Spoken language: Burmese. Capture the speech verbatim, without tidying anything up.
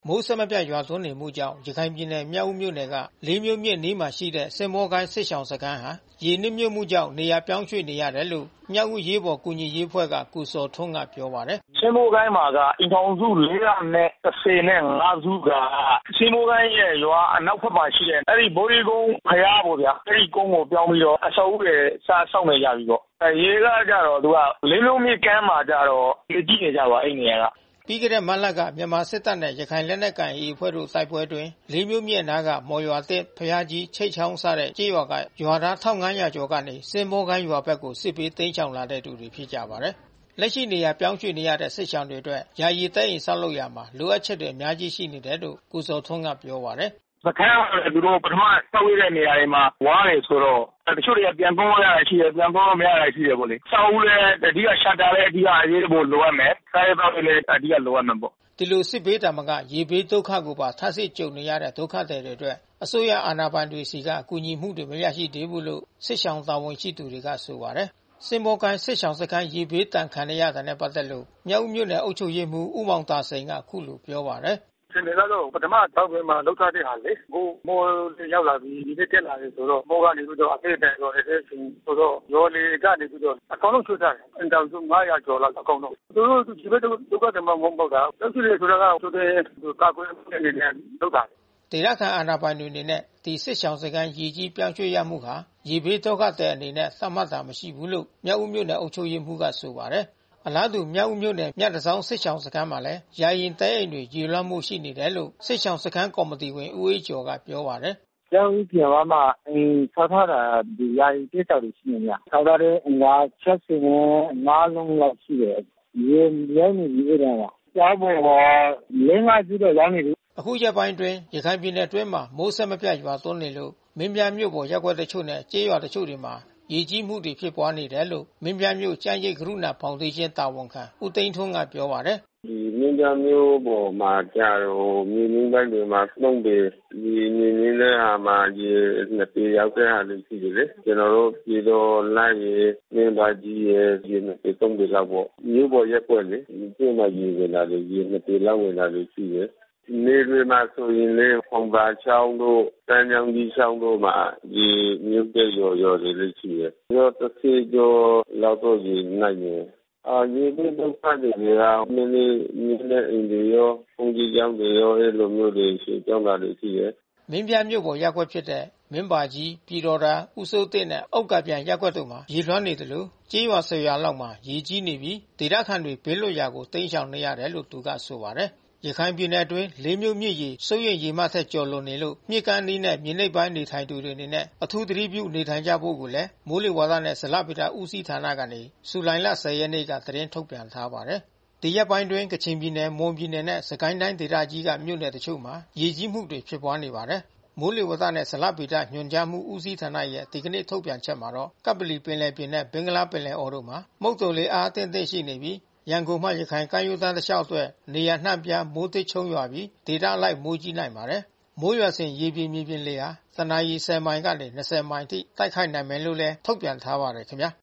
မိုးဆက်မပြတ်ရွာသွန်းနေမှုကြောင့်ရခိုင်ပြည်နယ်မြောက်ဦးမြို့နယ်ကလေးမြို့မြစ်နီးမှာရှိတဲ့စင်မောကိုင်းစစ်ရှောင်စခန်းဟာရေနစ်မြုပ်မှုကြောင့်နေရာပြောင်းရွှေ့နေရတယ်လို့မြောက်ဦးရေးပေါ်ကူညီရေးအဖွဲ့ကကိုစောထွန်းကပြောပါတယ်။စင်မောကိုင်းမှာကအင်ထောင်စုလေးရာနဲ့တစ်ဆယ်နဲ့ငါးစုကစင်မောကိုင်းရဲ့ရွာအနောက်ဘက်မှာရှိတဲ့အဲ့ဒီဘိုးရီကုန်းဖျားပေါ့ဗျာ။အဲ့ဒီကုန်းကိုပြောင်းပြီးတော့အဆောက်အဦတွေစားဆောက်နေကြပြီပေါ့။ရေကကြတော့သူကလေးလုံးမြစ်ကမ်းမှာကြတော့ကြည့်နေကြပါအဲ့နေရာကပြီးခဲ့တဲ့မတ်လကမြန်မာစစ်တပ်နဲ့ရခိုင်လက်နက်ကိုင်အေအဖွဲ့တို့တိုက်ပွဲတွင်လေးမျိုးမြစ်နားကမော်ရွာသစ်ဖျားကြီးချိတ်ချောင်းစတဲ့ကြေးရွာကရွာသားတစ်ထောင်ငါးရာကျော်ကနေစင်မောကိုင်းရွာဘက်ကိုစစ်ပေးသိမ်းချောင်လာတဲ့သူတွေဖြစ်ကြပါတယ်။လက်ရှိနေရာပြောင်းရွှေ့နေရတဲ့စစ်ဆောင်တွေအတွက်ယာယီတပ်အိမ်ဆောက်လုပ်ရမှာလိုအပ်ချက်တွေအများကြီးရှိနေတယ်လို့ကိုစောထွန်းကပြောပါတယ်။စခန်းကသူတို့ပထမဆောက်ရတဲ့နေရာတွေမှာဝါးတယ်ဆိုတော့တချို့တွေကပြန်ပုံးရတာရှိတယ်ပြန်ပုံးမရတာရှိတယ်ပေါ့လေ။ဆောက်ဦးလည်းအဓိကရှတ်တာလည်းအဓိကအရေးပေါ်လိုအပ်မယ်။စားရတော့လည်းအဓိကလိုအပ်မှာပေါ့ဒီလိုစစ်ဘေးတာမကရေဘေးဒုက္ခကိုပါထပ်ဆင့်ကြုံနေရတဲ့ဒုက္ခတွေအတွက်အစိုးရအာဏာပိုင်တွေစီကအကူအညီမှုတွေမရရှိသေးဘူးလို့စစ်ဆောင်တာဝန်ရှိသူတွေကဆိုပါတယ်။စင်မောကိုင်းစစ်ဆောင်စခန်းရေဘေးတန်ခံရတာနဲ့ပတ်သက်လို့မြောက်ဦးမြို့နယ်အုပ်ချုပ်ရေးမှူးဦးမောင်သာစိန်ကအခုလိုပြောပါတယ်။စင်နေတော့ပထမတောက်ဝင်မှာလောက်ထားတဲ့ဟာလေဟိုမောရောက်လာပြီးဒီနေ့တက်လာတယ်ဆိုတော့မောကနေပြီးတော့အဖေတန်တော့အဲ့ဒီဆိုတော့ရောလေကနေပြီးတော့အကောင်လုံးချွတ်ထားတယ်အင်တောင်စုငါးရာကျော်လောက်အကောင်လုံးသူတို့ဒီဘက်တော့ဒုက္ခတွေမှမဟုတ်တာတက်ရှိတယ်ဆိုတာကသူတွေကာကွယ်နေနေလောက်တာဒေသခံအာဏာပိုင်တွေအနေနဲ့ဒီစစ်ဆောင်စခန်းရေကြီးပြောင်းရွှေ့ရမှုဟာရေဘေးဒုက္ခတဲ့အနေနဲ့သတ်မှတ်တာမရှိဘူးလို့မြောက်ဦးမြို့နယ်အုပ်ချုပ်ရေးမှူးကဆိုပါတယ်။အလားတူမြောက်ဦးမြို့နယ်မြတ်တစောင်းစစ်ဆောင်စခန်းမှာလည်းယာယီတဲအိမ်တွေရေလွှမ်းမှုရှိနေတယ်လို့စစ်ဆောင်စခန်းကော်မတီဝင်ဦးအေးကျော်ကပြောပါတယ်။ကျောင်းပြန်လာမှအင်းဆောက်ထားတာဒီယာယီတဲဆောက်တွေရှိနေလား။ဆောက်ထားတဲ့အင်္ဂါချက်စင်နဲ့ငါးလုံးလောက်ရှိတယ်။ရေရဲနေပြီအဲ့ဒါကကျောင်းပေါ်မှာလေးငါးကျတော့ရောင်းနေပြီအခုရက်ပိုင်းတွင်ရခိုင်ပြည်နယ်အတွင်းမှာမိုးဆက်မပြတ်ရွာသွန်းနေလို့မင်းပြားမြို့ပေါ်ရက်ွက်တချို့နဲ့ကျေးရွာတချို့တွေမှာရေကြီးမှုတွေဖြစ်ပွားနေတယ်လို့မင်းပြားမြို့ကျန်းရိပ်ကရုဏာဖောင်ဒေးရှင်းတာဝန်ခံဦးသိန်းထွန်းကပြောပါတယ်ဒီမင်းပြားမြို့ပေါ်မှာကြာတော့မြေနင်းပိုင်းတွေမှာသုံးပေဒီမြေနင်းတဲ့ဟာမှာဒီနှစ်ပေရောက်တဲ့ဟာတွေရှိတယ်လေကျွန်တော်တို့ပြည်တော်လိုက်ရေမင်းပါကြီးရေဒီနှစ်ပေသုံးပေလောက်ပေါ့မြို့ပေါ်ရက်ွက်လေဒီကျင်းမှာရေဝင်လာတယ်ရေနှစ်ပေလောက်ဝင်လာလို့ရှိတယ်နေတွေမှာဆိုရင်လေဖုံပါချောင်းတို့တန်းချောင်းကြီးချောင်းတို့မှာဒီမြို့တဲ့ရော်ရော်တွေလေးရှိတယ်။ရောတစ်စီကျော်လောက်တော့ဒီနိုင်နေအာဒီဒုက္ခတွေကနည်းနည်းနည်းနည်းအင်းတွေရောဖုန်ကြီးကျောင်းတွေရောအဲ့လိုမျိုးတွေရှိကျောင်းသားတွေရှိတယ်။မင်းပြမြို့ပေါ်ရက်ွက်ဖြစ်တဲ့မင်းပါကြီးပြည်တော်သာဥစိုးတဲ့နဲ့အောက်ကပြန်ရက်ွက်တို့မှာရေလွှမ်းနေတယ်လို့ကျေးရွာဆယ်ရွာလောက်မှာရေကြီးနေပြီးဒေသခံတွေဘေးလွတ်ရာကိုတိမ်းရှောင်နေရတယ်လို့သူကဆိုပါတယ်။ရခိုင်ပြည်နယ်အတွင်းလေးမျိုးမြစ်ရေစိုးရိမ်ရေမှတ်ထက်ကျော်လွန်နေလို့မြစ်ကမ်းနီးနဲ့မြေနိမ့်ပိုင်းနေထိုင်သူတွေအနေနဲ့အထူးသတိပြုနေထိုင်ကြဖို့ကိုလည်းမိုးလေဝသနဲ့ဇလဗေဒဦးစီးဌာနကနေဇူလိုင်လဆယ်ရက်နေ့ကသတင်းထုတ်ပြန်ထားပါတယ်။ဒီရက်ပိုင်းတွင်ကချင်ပြည်နယ်မွန်ပြည်နယ်နဲ့စကိုင်းတိုင်းဒေသကြီးကမြို့နယ်တချို့မှာရေကြီးမှုတွေဖြစ်ပွားနေပါတယ်။မိုးလေဝသနဲ့ဇလဗေဒညွှန်ကြားမှုဦးစီးဌာနရဲ့ဒီကနေ့ထုတ်ပြန်ချက်မှာတော့ကပ္ပလီပင်လယ်ပြင်နဲ့ဘင်္ဂလားပင်လယ်အော်တို့မှာမုတ်တုံလေအားအသင့်အင့်ရှိနေပြီးရန်ကုန်မှရခိုင်ကမ်းရိုးတန်းတစ်လျှောက်အတွက်နေရာနှံ့ပြားမိုးသစ်ချုံရွာပြီးဒေသအလိုက်မိုးကြီးနိုင်ပါတယ်။မိုးရွာစဉ်ရေပြင်မြေပြင်လေဟာတနာရီဆယ်မိုင်ကနေ၂၀မိုင်ထိတိုက်ခိုက်နိုင်မယ်လို့လည်းထုတ်ပြန်ထားပါတယ်ခင်ဗျာ